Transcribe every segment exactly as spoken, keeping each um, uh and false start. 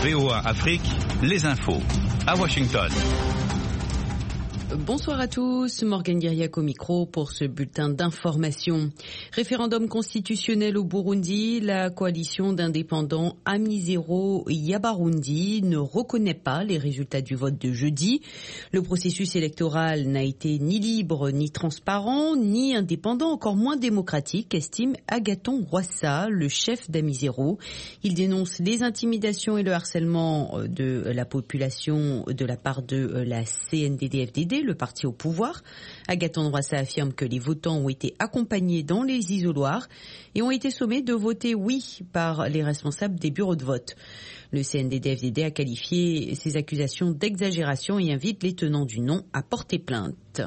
V O A Afrique, les infos à Washington. Bonsoir à tous, Morgane Guiriac au micro pour ce bulletin d'information. Référendum constitutionnel au Burundi, la coalition d'indépendants Amizero Yabarundi ne reconnaît pas les résultats du vote de jeudi. Le processus électoral n'a été ni libre, ni transparent, ni indépendant, encore moins démocratique, estime Agathon Rwasa, le chef d'Amizero. Il dénonce les intimidations et le harcèlement de la population de la part de la C N D D F D D, le parti au pouvoir. Agathon Rwasa affirme que les votants ont été accompagnés dans les isoloirs et ont été sommés de voter oui par les responsables des bureaux de vote. Le C N D D F D D a qualifié ces accusations d'exagération et invite les tenants du non à porter plainte.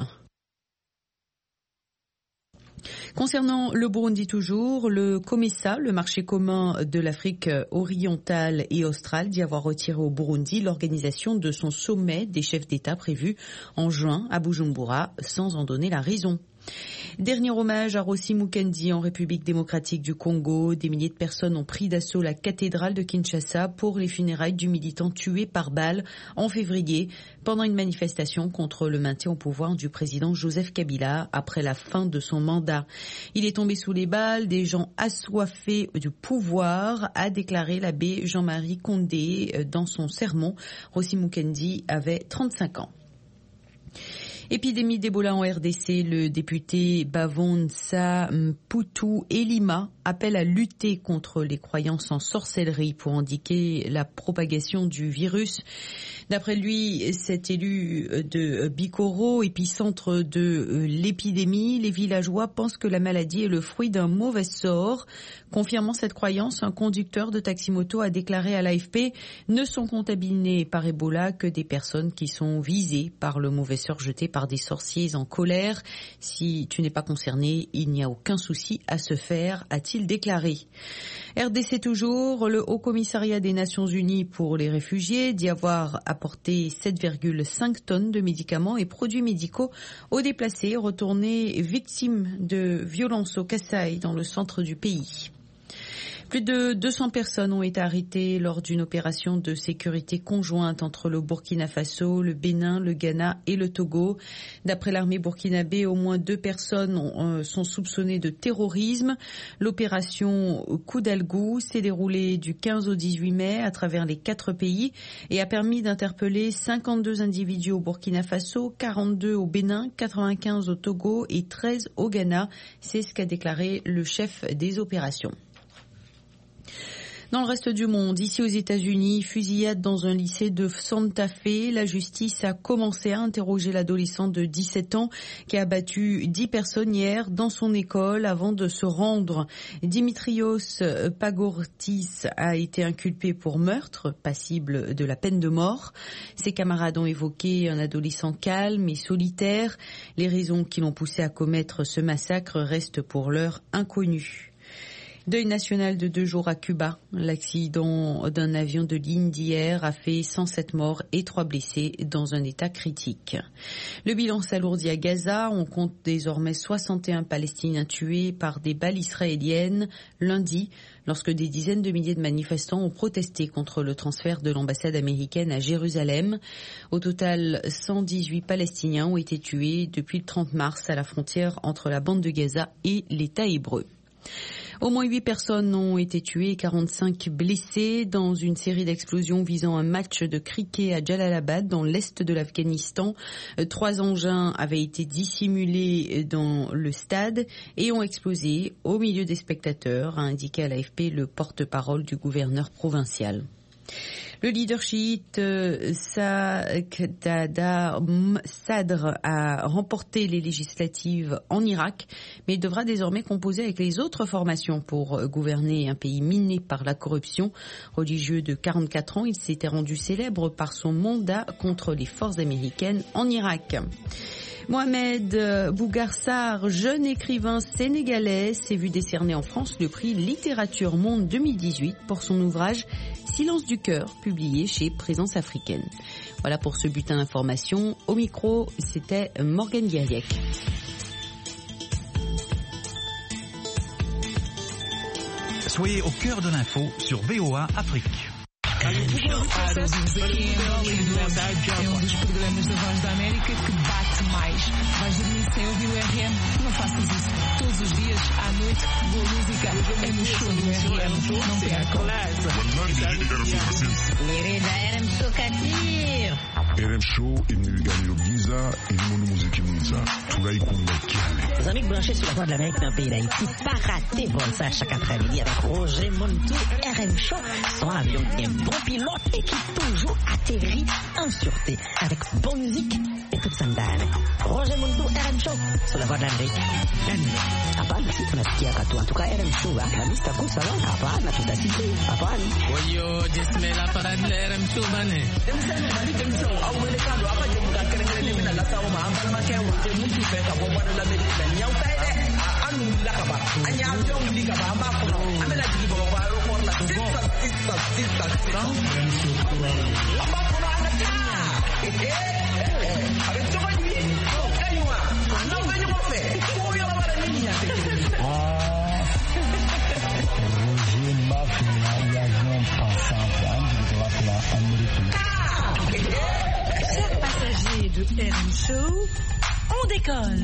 Concernant le Burundi toujours, le COMESA, le marché commun de l'Afrique orientale et australe, dit avoir retiré au Burundi l'organisation de son sommet des chefs d'État prévu en juin à Bujumbura, sans en donner la raison. Dernier hommage à Rossi Mukendi en République démocratique du Congo. Des milliers de personnes ont pris d'assaut la cathédrale de Kinshasa pour les funérailles du militant tué par balle en février pendant une manifestation contre le maintien au pouvoir du président Joseph Kabila après la fin de son mandat. Il est tombé sous les balles des gens assoiffés du pouvoir, a déclaré l'abbé Jean-Marie Condé dans son sermon. Rossi Mukendi avait trente-cinq ans. Épidémie d'Ebola en R D C, le député Bavonsa Mputu Elima appelle à lutter contre les croyances en sorcellerie pour indiquer la propagation du virus. D'après lui, cet élu de Bikoro, épicentre de l'épidémie, les villageois pensent que la maladie est le fruit d'un mauvais sort. Confirmant cette croyance, un conducteur de taxi-moto a déclaré à l'A F P « Ne sont contaminées par Ebola que des personnes qui sont visées par le mauvais sort jeté par des sorciers en colère. Si tu n'es pas concerné, il n'y a aucun souci à se faire », a-t-il déclaré. R D C toujours, le Haut Commissariat des Nations Unies pour les réfugiés dit avoir apporté sept virgule cinq tonnes de médicaments et produits médicaux aux déplacés retournés victimes de violences au Kasaï dans le centre du pays. Plus de deux cents personnes ont été arrêtées lors d'une opération de sécurité conjointe entre le Burkina Faso, le Bénin, le Ghana et le Togo. D'après l'armée burkinabé, au moins deux personnes ont, euh, sont soupçonnées de terrorisme. L'opération Koudalgou s'est déroulée du quinze au dix-huit mai à travers les quatre pays et a permis d'interpeller cinquante-deux individus au Burkina Faso, quarante-deux au Bénin, quatre-vingt-quinze au Togo et treize au Ghana. C'est ce qu'a déclaré le chef des opérations. Dans le reste du monde, ici aux États-Unis, fusillade dans un lycée de Santa Fe. La justice a commencé à interroger l'adolescent de dix-sept ans qui a battu dix personnes hier dans son école avant de se rendre. Dimitrios Pagortis a été inculpé pour meurtre, passible de la peine de mort. Ses camarades ont évoqué un adolescent calme et solitaire. Les raisons qui l'ont poussé à commettre ce massacre restent pour l'heure inconnues. Deuil national de deux jours à Cuba. L'accident d'un avion de ligne d'hier a fait cent sept morts et trois blessés dans un état critique. Le bilan s'alourdit à Gaza. On compte désormais soixante et un Palestiniens tués par des balles israéliennes lundi, lorsque des dizaines de milliers de manifestants ont protesté contre le transfert de l'ambassade américaine à Jérusalem. Au total, cent dix-huit Palestiniens ont été tués depuis le trente mars à la frontière entre la bande de Gaza et l'État hébreu. Au moins huit personnes ont été tuées et quarante-cinq blessées dans une série d'explosions visant un match de cricket à Jalalabad dans l'est de l'Afghanistan. Trois engins avaient été dissimulés dans le stade et ont explosé au milieu des spectateurs, a indiqué à l'A F P le porte-parole du gouverneur provincial. Le leader chiite euh, Saqdada Sadr a remporté les législatives en Irak, mais il devra désormais composer avec les autres formations pour gouverner un pays miné par la corruption. Religieux de quarante-quatre ans, il s'était rendu célèbre par son mandat contre les forces américaines en Irak. Mohamed Bougarsar, jeune écrivain sénégalais, s'est vu décerner en France le prix Littérature Monde deux mille dix-huit pour son ouvrage Silence du cœur, publié chez Présence africaine. Voilà pour ce bulletin d'information. Au micro, c'était Morgane Guiriac. Soyez au cœur de l'info sur V O A Afrique. Todos os pequenos, é um dos programas da Voz da América que bate mais. Vais dormir sem ouvir o R M? Não faças isso. Todos os dias, à noite, boa música é no show do R M. Não percam. Querida R M Show Kadir. R M Show est gagner Giza et le monde musique Giza. Tu vas y comprendre. Les amis branchés sur la Voix de l'Amérique dans le pays d'Haïti, pas rater bon ça chaque après-midi avec Roger Montou. R M Show, son avion qui est un bon pilote et qui toujours atterrit en sûreté avec bonne musique et toute sa dame. Roger Montou, R M Show sur la Voix de l'Amérique. Hapana, si tunasikia katu. En tout cas, R M Show, la lista kuu salon. Hapana, tutasikia. Hapana. Oyo, jisme la parade la R M Show bane. Chers passagers de R M Show, on décolle.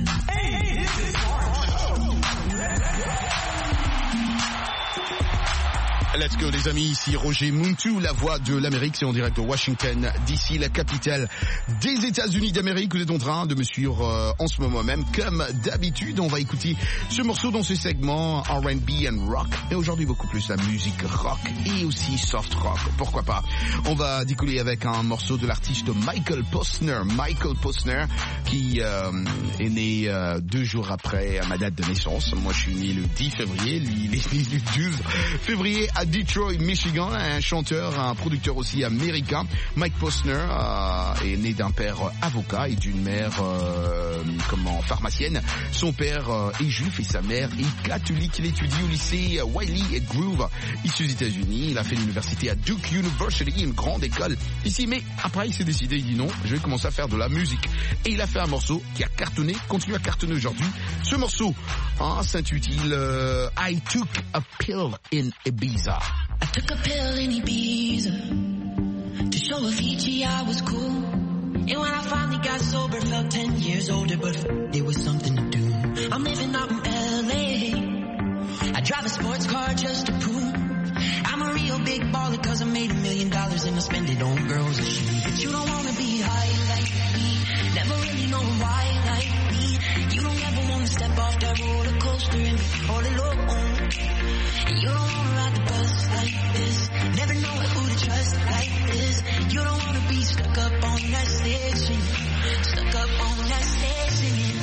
Let's go les amis, ici Roger Montou, la voix de l'Amérique, c'est en direct de Washington, d'ici la capitale des États-Unis d'Amérique. Vous êtes en train de me suivre euh, en ce moment même, comme d'habitude. On va écouter ce morceau dans ce segment R and B and rock, mais aujourd'hui beaucoup plus la musique rock et aussi soft rock, pourquoi pas. On va décoller avec un morceau de l'artiste Michael Posner, Michael Posner qui euh, est né euh, deux jours après ma date de naissance. Moi je suis né le dix février, lui il est né le douze février à Detroit, Michigan, un chanteur, un producteur aussi américain. Mike Posner euh, est né d'un père avocat et d'une mère euh, comment pharmacienne. Son père euh, est juif et sa mère est catholique. Il étudie au lycée Wiley et Groove ici aux États-Unis. Il a fait l'université à Duke University, une grande école ici. Mais après, il s'est décidé, il dit non, je vais commencer à faire de la musique. Et il a fait un morceau qui a cartonné, continue à cartonner aujourd'hui. Ce morceau hein, s'intitule euh, I Took a Pill in Ibiza. I took a pill in Ibiza to show Avicii I was cool. And when I finally got sober, felt ten years older, but there was something to do. I'm living out in L A. I drive a sports car just to prove I'm a real big baller, cause I made a million dollars and I spend it on girls and shoes. But you don't wanna be high like me, never really know why like me. You don't ever wanna step off that roller coaster and be all alone. And you don't wanna ride the bus like this, never know who to trust like this. You don't wanna be stuck up on that stage singing, stuck up on that stage singing.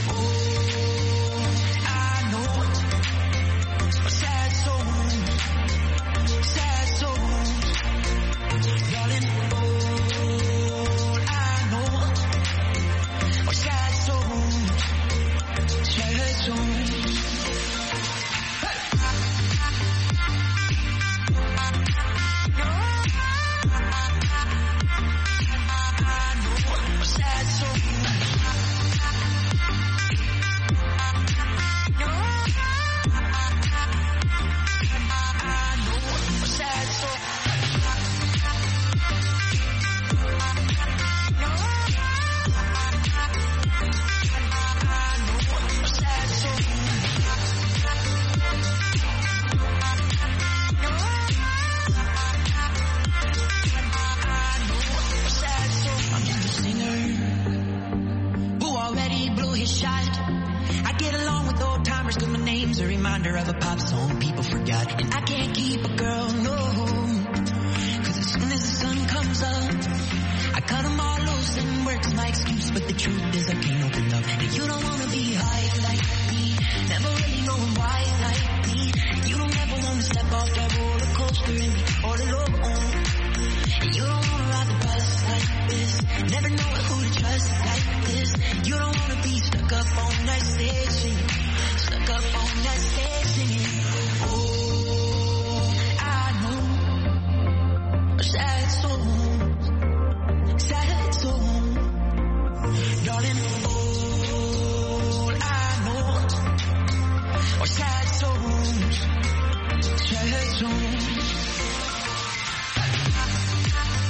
Oh, I know a sad soul, sad soul, darling. Oh, I know a sad soul, sad soul. Of a pop song people forgot, and I can't keep a girl, no, cause as soon as the sun comes up I cut them all loose and work's my excuse, but the truth is I can't open up. And you don't wanna be high like me, never really knowing why like me. You don't ever wanna step off that roller coaster and be all alone. And you don't wanna ride the bus like this, never know who to trust like this. You don't wanna be stuck up on that stage singing, stuck up on that stage singing. Oh, I know a sad soul, sad soul, darling. All I know are sad souls, sad souls.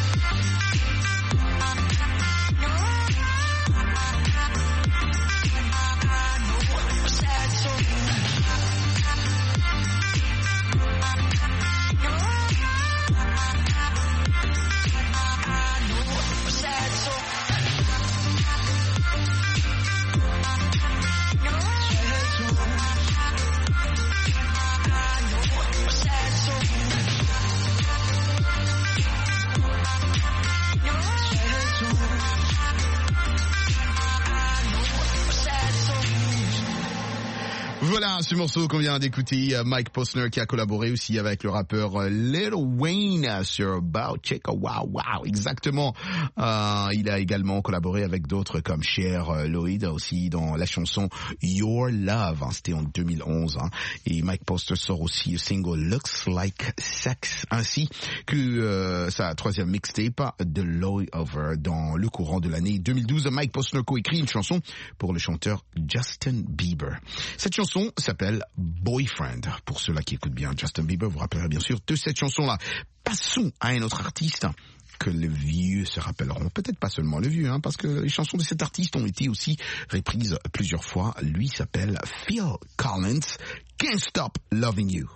Voilà ce morceau qu'on vient d'écouter, Mike Posner qui a collaboré aussi avec le rappeur Lil Wayne sur Bow Chicka Wow Wow, exactement. Euh, il a également collaboré avec d'autres comme Cher Lloyd aussi dans la chanson Your Love, hein, c'était en deux mille onze. Hein, et Mike Posner sort aussi le single Looks Like Sex, ainsi que euh, sa troisième mixtape The Law Over. Dans le courant de l'année deux mille douze, Mike Posner coécrit une chanson pour le chanteur Justin Bieber. Cette chanson s'appelle Boyfriend. Pour ceux-là qui écoutent bien Justin Bieber, vous vous rappellerez bien sûr de cette chanson-là. Passons à un autre artiste que les vieux se rappelleront. Peut-être pas seulement les vieux, hein, parce que les chansons de cet artiste ont été aussi reprises plusieurs fois. Lui s'appelle Phil Collins. Can't Stop Loving You.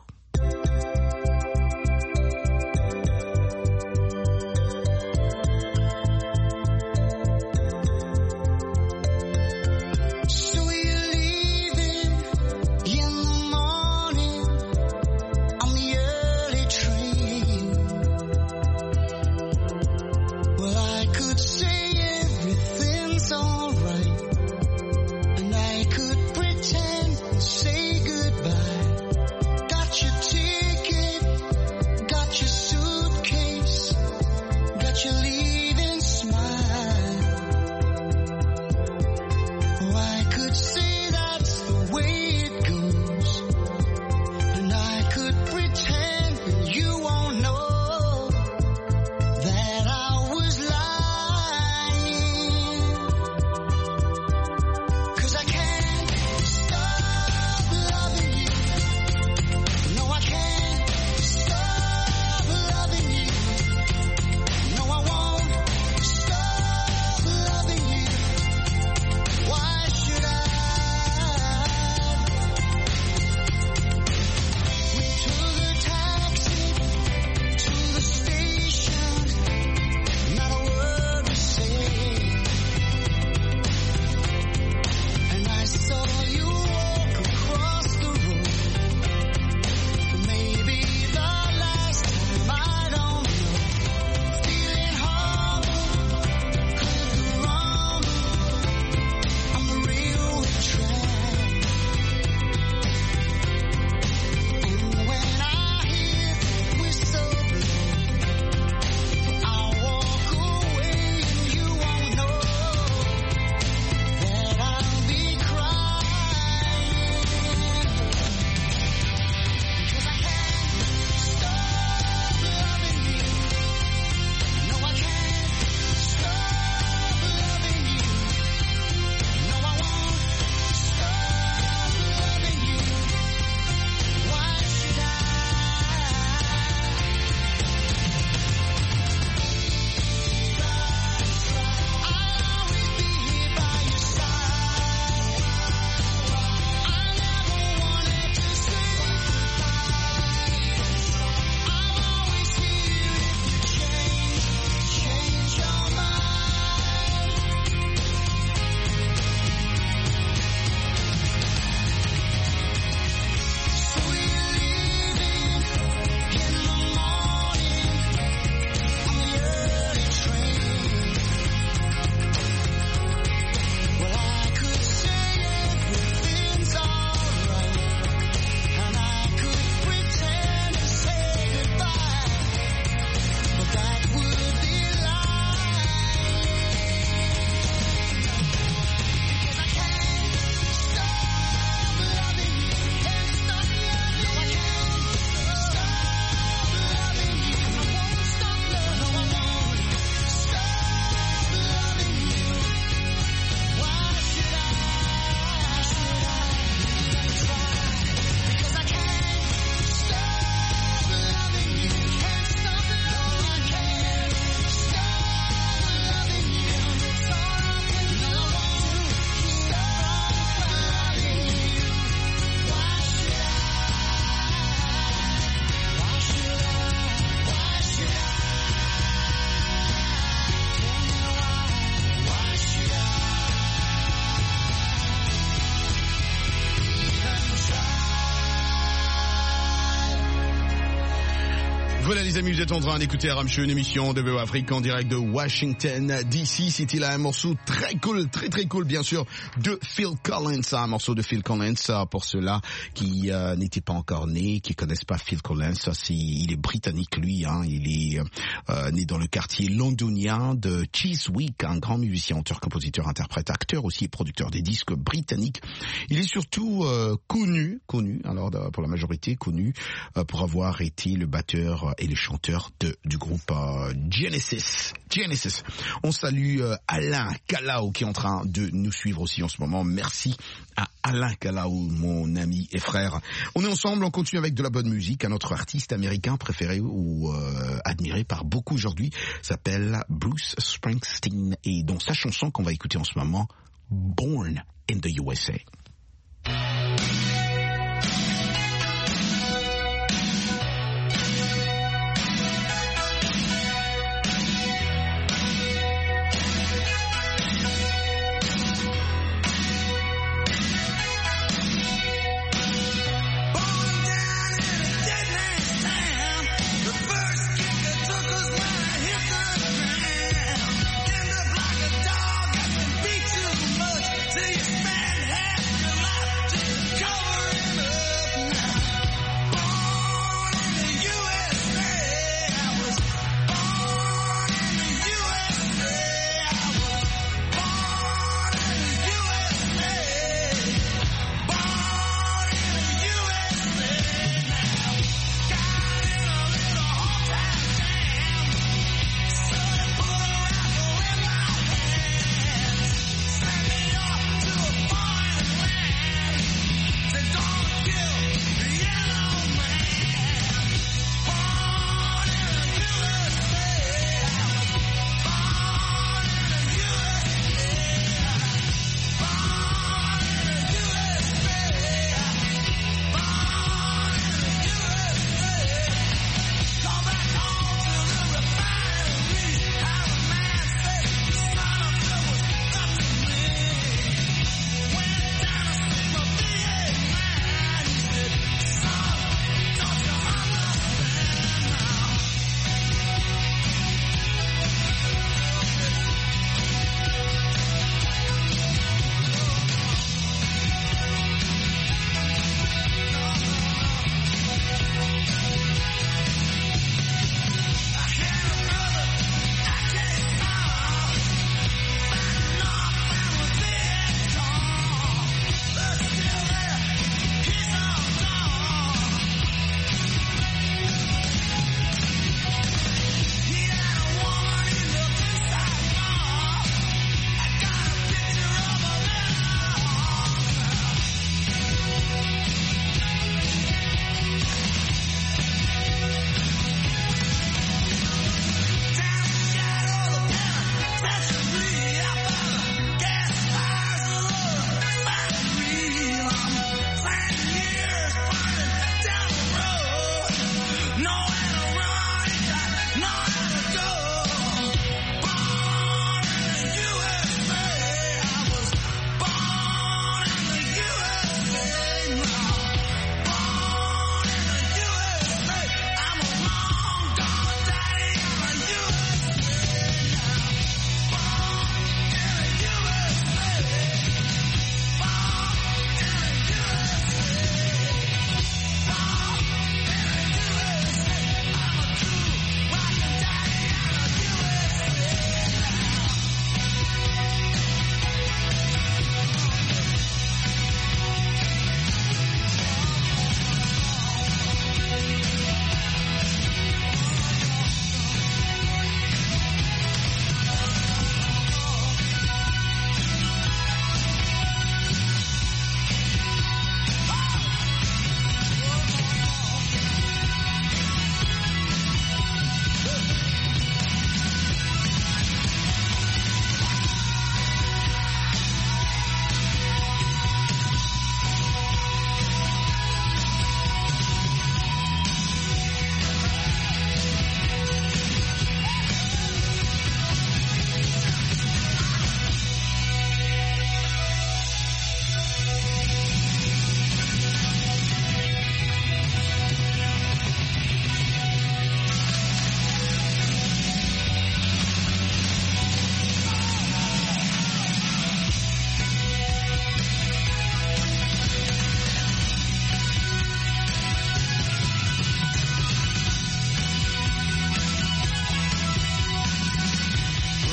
That I was lying. Voilà les amis, vous êtes en train d'écouter R M Show, une émission de B O Afrique en direct de Washington D C. C'était là un morceau très cool, très très cool bien sûr, de Phil Collins, un morceau de Phil Collins pour ceux-là qui euh, n'étaient pas encore nés, qui connaissent pas Phil Collins. C'est, il est britannique lui, hein, il est euh, né dans le quartier londonien de Chiswick, un grand musicien, auteur, compositeur, interprète, acteur aussi et producteur des disques britanniques. Il est surtout euh, connu, connu, alors pour la majorité connu euh, pour avoir été le batteur et le chanteur de, du groupe euh, Genesis. Genesis. On salue euh, Alain Calao qui est en train de nous suivre aussi en ce moment. Merci à Alain Calao, mon ami et frère. On est ensemble, on continue avec de la bonne musique. Un autre artiste américain préféré ou euh, admiré par beaucoup aujourd'hui s'appelle Bruce Springsteen et dont sa chanson qu'on va écouter en ce moment, Born in the U S A. Till you spend half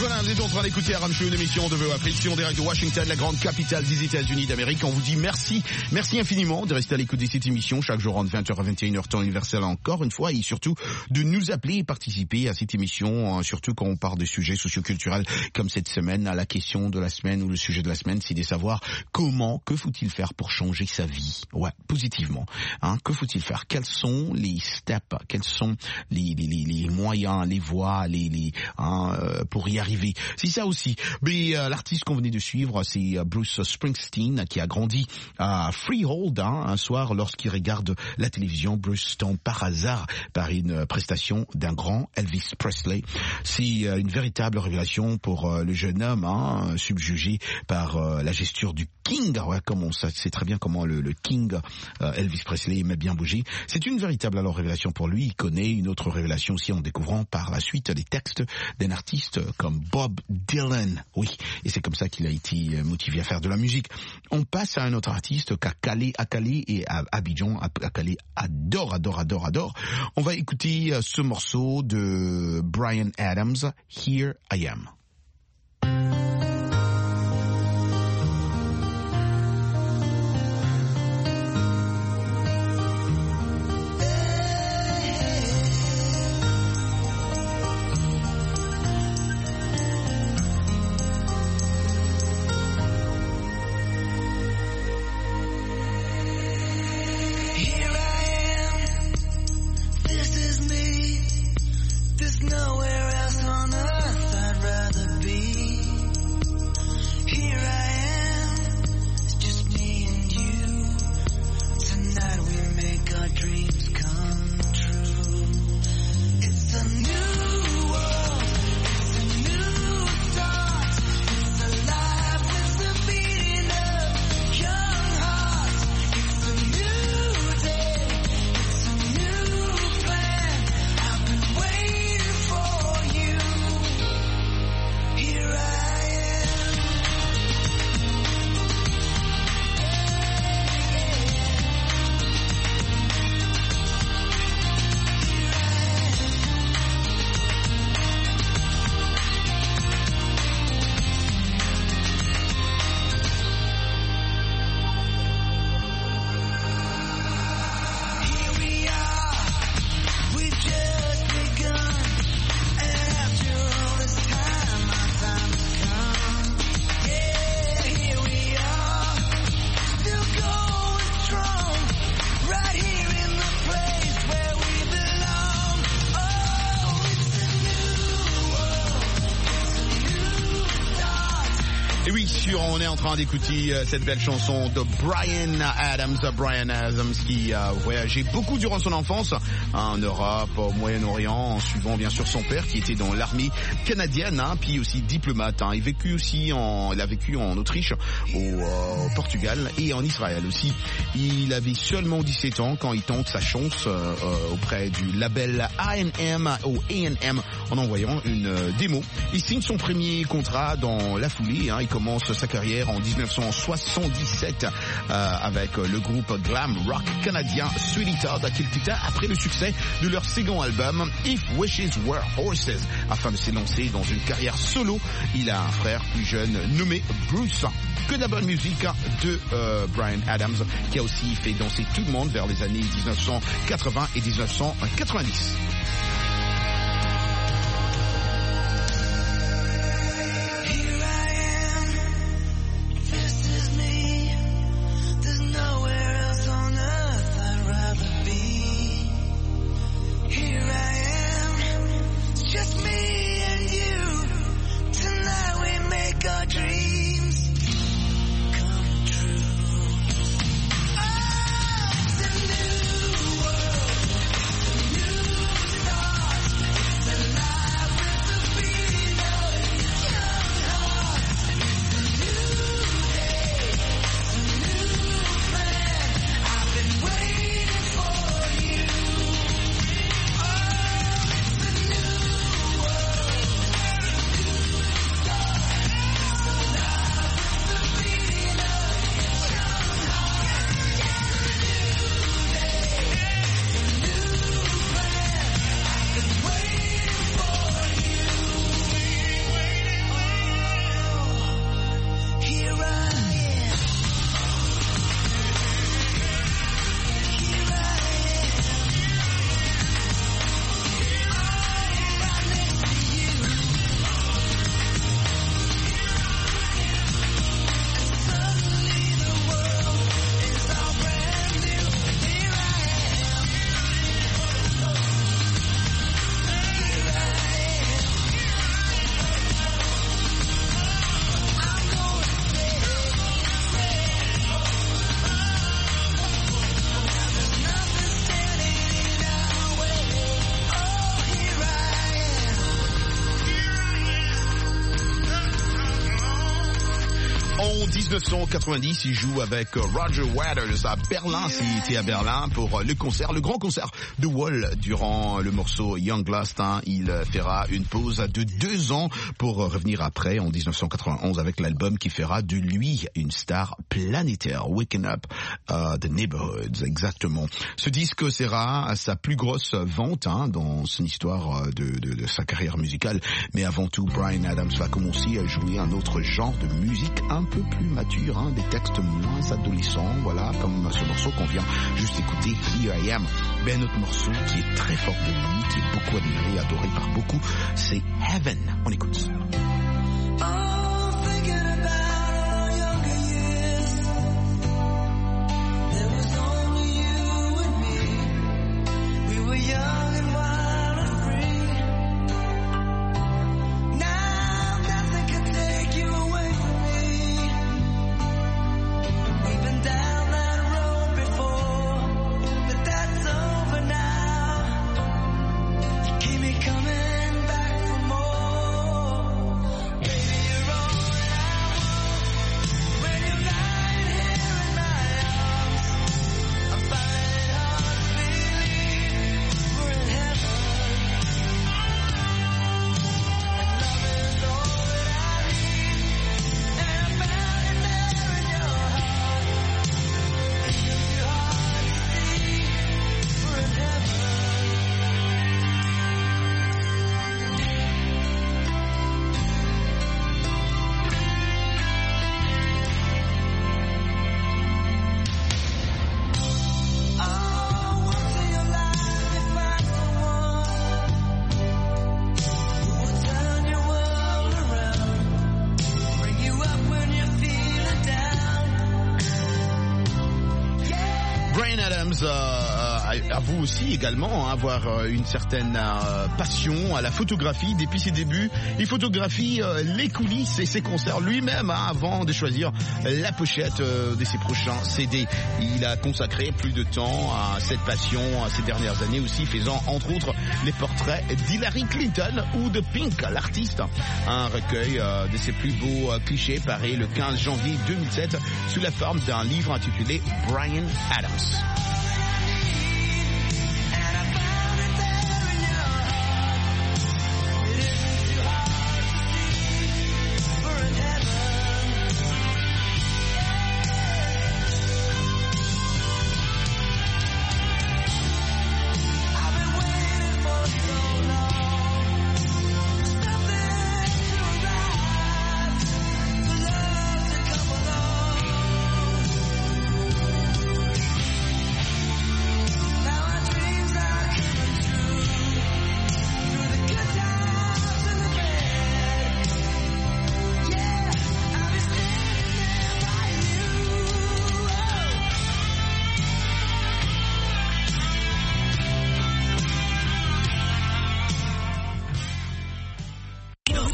Voilà, on est en train d'écouter Aram Show, une émission de V O Afrique, en direct de Washington, la grande capitale des États-Unis d'Amérique. On vous dit merci, merci infiniment de rester à l'écoute de cette émission chaque jour entre vingt heures à vingt et une heures temps universel encore une fois, et surtout de nous appeler et participer à cette émission, surtout quand on parle de sujets socioculturels comme cette semaine. La question de la semaine ou le sujet de la semaine, c'est de savoir comment, que faut-il faire pour changer sa vie, ouais, positivement. Hein, que faut-il faire? Quels sont les steps? Quels sont les, les, les, les moyens, les voies, les, les hein, euh, pour y arriver? C'est ça aussi. Mais euh, l'artiste qu'on venait de suivre, c'est Bruce Springsteen, qui a grandi à Freehold. Hein, un soir, lorsqu'il regarde la télévision, Bruce tombe par hasard par une prestation d'un grand Elvis Presley. C'est euh, une véritable révélation pour euh, le jeune homme, hein, subjugué par euh, la gesture du King. Ouais, comme on sait très bien comment le, le King euh, Elvis Presley aimait bien bouger. C'est une véritable alors révélation pour lui. Il connaît une autre révélation aussi en découvrant par la suite les textes d'un artiste comme Bob Dylan. Oui, et c'est comme ça qu'il a été motivé à faire de la musique. On passe à un autre artiste qu'à Calais, à Calais et à Abidjan. À Calais adore, adore, adore, adore. On va écouter ce morceau de Bryan Adams, Here I Am. Nowhere else on earth I'd rather be. Here I am, it's just me and you. Tonight we make our dreams come true. It's a new world, it's a new start. It's alive with the beating of young hearts. It's a new day, it's a new plan. I've been waiting for you. Here I am. Here we are, we've just begun. And after all this time, our time has come. Yeah, here we are, still going strong. Right here in the place where we belong. Oh, it's a new world, it's a new start. Et oui, sûr, on est en train d'écouter euh, cette belle chanson de Bryan Adams, Bryan Adams qui a voyagé beaucoup durant son enfance hein, en Europe, au Moyen-Orient, en suivant bien sûr son père qui était dans l'armée canadienne, hein, puis aussi diplomate. Hein. Il vécu aussi en, il a vécu en Autriche, au, euh, au Portugal et en Israël aussi. Il avait seulement dix-sept ans quand il tente sa chance euh, euh, auprès du label A and M ou A and M en envoyant une euh, démo. Il signe son premier contrat dans la foulée. Hein. Il commence sa carrière en dix-neuf cent soixante-dix-sept euh, avec le groupe glam rock canadien Sweetie Todd, qui quitta après le succès de leur second album If Wishes Were Horses. Afin de s'élancer dans une carrière solo, il a un frère plus jeune nommé Bruce. Que de la bonne musique de euh, Bryan Adams, qui a aussi fait danser tout le monde vers les années dix-neuf cent quatre-vingts et dix-neuf cent quatre-vingt-dix. Here I am, this is me. There's nowhere else on earth I'd rather be. Here I am, it's just me and you. Tonight we make our dreams come true. Oh, it's a new world, it's a new start. dix-neuf cent quatre-vingt-dix, il joue avec Roger Waters à Berlin. C'était à Berlin pour le concert, le grand concert de Wall durant le morceau Young Last. Hein. Il fera une pause de deux ans pour revenir après en dix-neuf cent quatre-vingt-onze avec l'album qui fera de lui une star planétaire. Waking Up uh, the Neighborhoods, exactement. Ce disque sera sa plus grosse vente hein, dans son histoire de, de, de sa carrière musicale. Mais avant tout, Bryan Adams va commencer à jouer un autre genre de musique un peu plus mature, hein, des textes moins adolescents, voilà, comme ce morceau qu'on vient juste écouter, Here I Am. Ben, notre morceau qui est très fort de lui, qui est beaucoup admiré, adoré par beaucoup, c'est Heaven. On écoute. À vous aussi également, hein, avoir euh, une certaine euh, passion à la photographie depuis ses débuts. Il photographie euh, les coulisses et ses concerts lui-même hein, avant de choisir la pochette euh, de ses prochains C D. Il a consacré plus de temps à cette passion à ces dernières années aussi, faisant entre autres les portraits d'Hillary Clinton ou de Pink, l'artiste. Un recueil euh, de ses plus beaux euh, clichés paru le quinze janvier deux mille sept sous la forme d'un livre intitulé Bryan Adams.